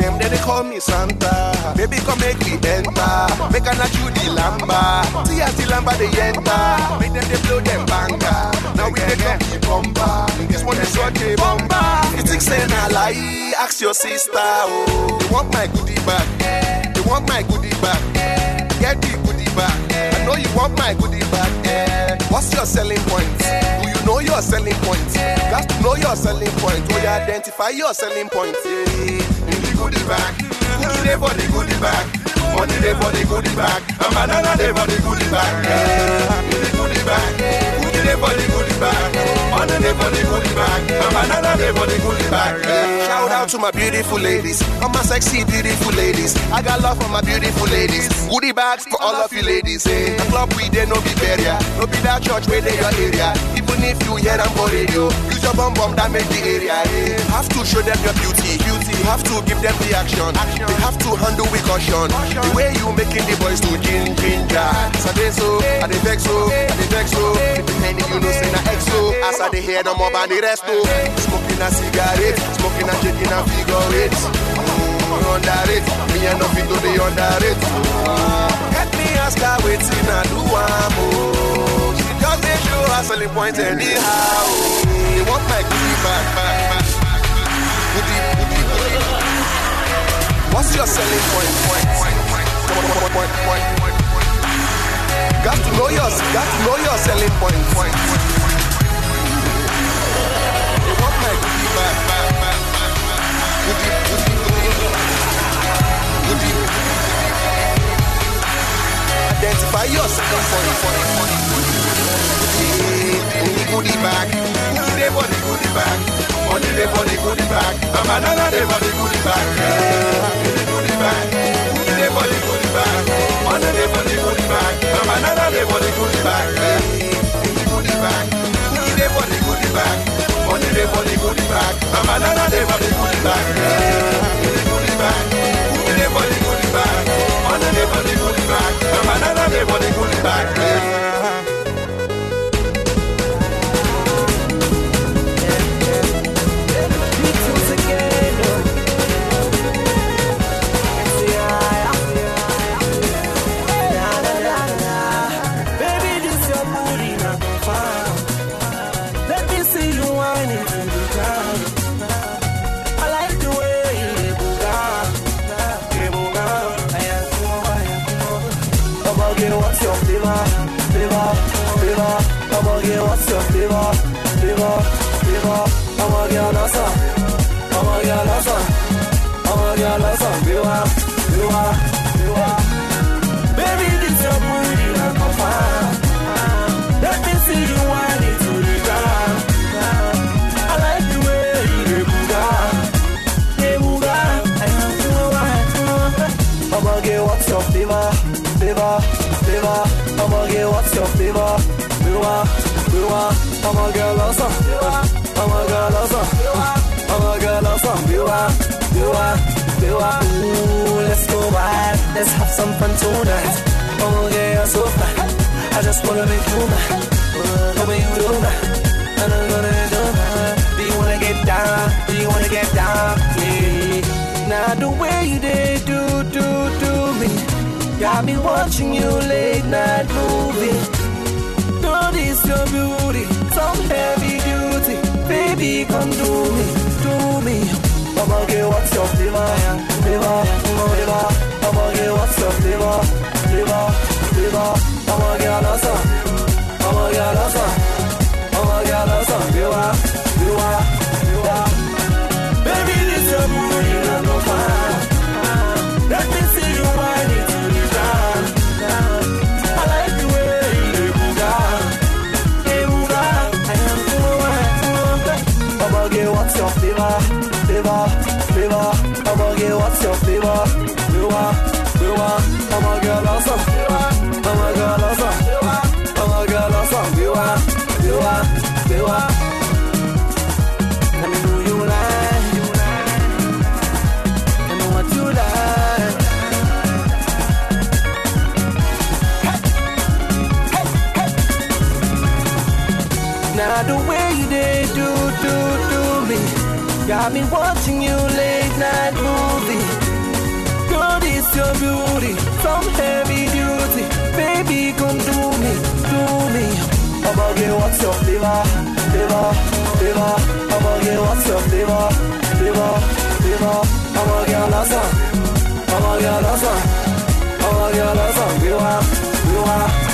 call me Santa. Baby, come make me enter. Make an you the lamba. See as the lamba they enter. Make them they blow them banger. Now we take up the bomba. This one is what they bomba. You think say na lie? Ask your sister. Oh, they want my goodie bag. They want my goodie bag. Get the goodie bag. I know you want my goodie bag. What's your selling point? Do you know your selling point? You got to know your selling point. Do you identify your selling point? In the goodie bag. Goodie day for the goodie bag. Money day for the goodie bag. A banana day for the goodie bag. In the goodie bag. Goodie day for the goodie bag. Money day for the goodie bag. A banana day for the goodie bag. Shout out to my beautiful ladies. All my sexy beautiful ladies. I got love for my beautiful ladies. Goodie bags for all of you ladies. The club we there no be barrier. No be that church where they your area. Even if you hear them for radio, use your bum bum that make the area. Have to show them your beauty. You have to give them the action. They have to handle with caution. The way you making the boys to ginger. So they so, and they vex so, and they vex so. Depending you know say na exo. As I they hear them up and the rest oh. Smoking a cigarette, smoking a shaking a figure eight. Under it, me and nothing to be under it. Let me ask her waiting I do oh. She just they show her selling point anyhow. They want my goodie back. Goodie. What's your selling point? Got to know your selling point. They want my goodie back. Goodie. Identify your selling point. Goodie bag. Goodie day for the goodie bag. Money day for the goodie bag. A banana day for the goodie bag. Goodie bag. Goodie day for the goodie bag. Money day for the goodie bag. A banana day for the goodie bag. Goodie bag. Goodie day for the goodie bag. Money day for the goodie bag. A banana day for the goodie bag. Goodie bag. Goodie day for the goodie bag. Money day for the goodie bag. A banana day for the goodie bag. What's your flavor? I'm a girl awesome. Baby, this your booty like a fire. Let me see you whining to the ground. I like the way you booga. I'm a girl, what's your flavor? I'm a girl, what's your flavor? I'm a girl awesome. Ooh, let's go wild. Let's have some fun tonight. Oh yeah, you're so fine. I just wanna make you mine. Hoping you do mine. And I'm gonna do mine. Do you wanna get down? Yeah. Now the way you did do me. Got me watching you late night movie. Girl, it's your beauty, some heavy duty. Baby, come do me. I'ma get what's your flavor? I'ma get what's your flavor? I'ma get awesome. Baby, this your booty, I'm no fine. Let me see you whining to the ground. I like the way you booga. I'ma get what's your flavor? I'ma get what's your flavor? I'ma get awesome. Let me know you like. Let me what you like. Now the way you did do me. Got me watching you late night movie. miss your beauty, some heavy duty. Baby, come do me, do me. I'ma get what's your flavor, flavor, flavor. I'ma get what's your flavor, flavor, flavor. I'ma get lassa, I'ma get lassa, I'ma get lassa. We want.